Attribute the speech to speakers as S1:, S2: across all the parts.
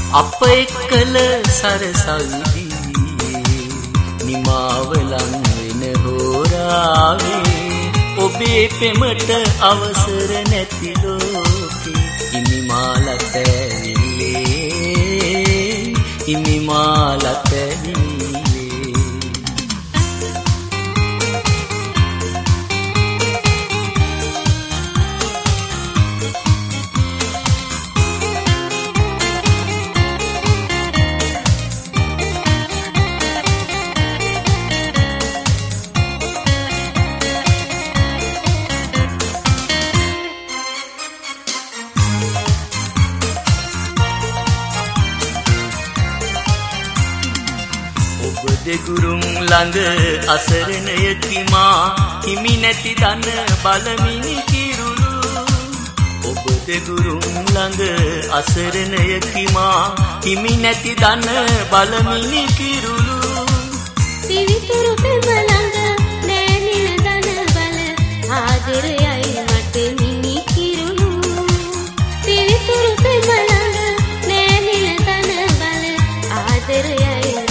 S1: අප එක්කල සරසවිදී නිමාව ලං වෙන හෝරාවේ ඔබේ පෙමට අවසර නැති ලෝකේ ඉනිමාලත ඇවිල්ලේ ඉනිමාලත දෙගුරුම් ළඟ අසරණයකි මා හිමි නැති දන බලමිනි කිරුළු ඔබ දෙගුරුම් ළඟ අසරණයකි මා හිමි නැති දන බලමිනි කිරුළු
S2: පිවිතුරු පෙම ළඟ නෑනින දන බල ආදරයයි මට මිනි කිරුළු පිවිතුරු පෙම ළඟ නෑනින දන බල ආදරයයි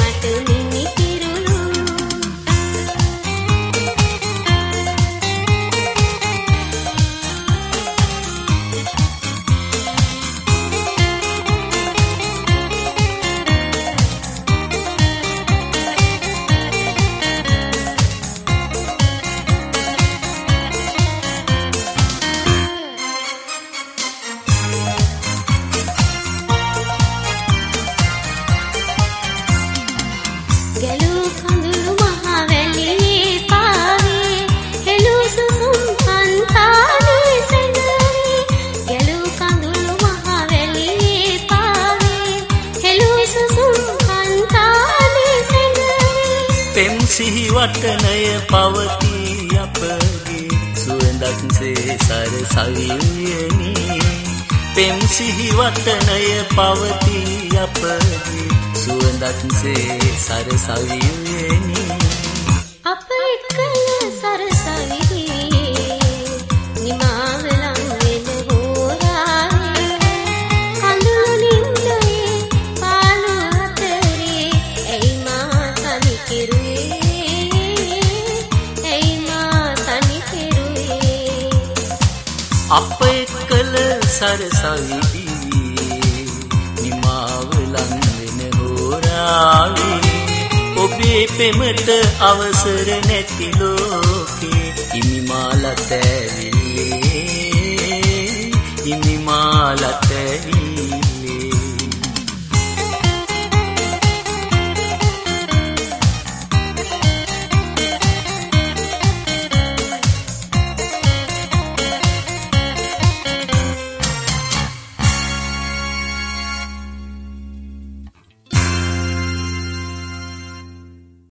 S1: සිහිවටනය පවතී අපගේ සුවඳක්සේ සරසවියනි පෙම් සිහිවටනය පවතී අපගේ සුවඳක්සේ සරසවියනි
S2: අප එක්කල සරසවිදී නිමාව ලං වෙන හෝරාවේ කඳුළු නින්දේ පාළු අතරේ ඇයි මා තනි කෙරුවේ
S1: අප එක්කල සරසවිදී නිමාව ලං වෙන හෝරාවේ ඔබේ පෙමට අවසර නැති ලෝකේ ඉනිමාලත ඇවිල්ලේ ඉනිමාලත ඇවිල්ලේ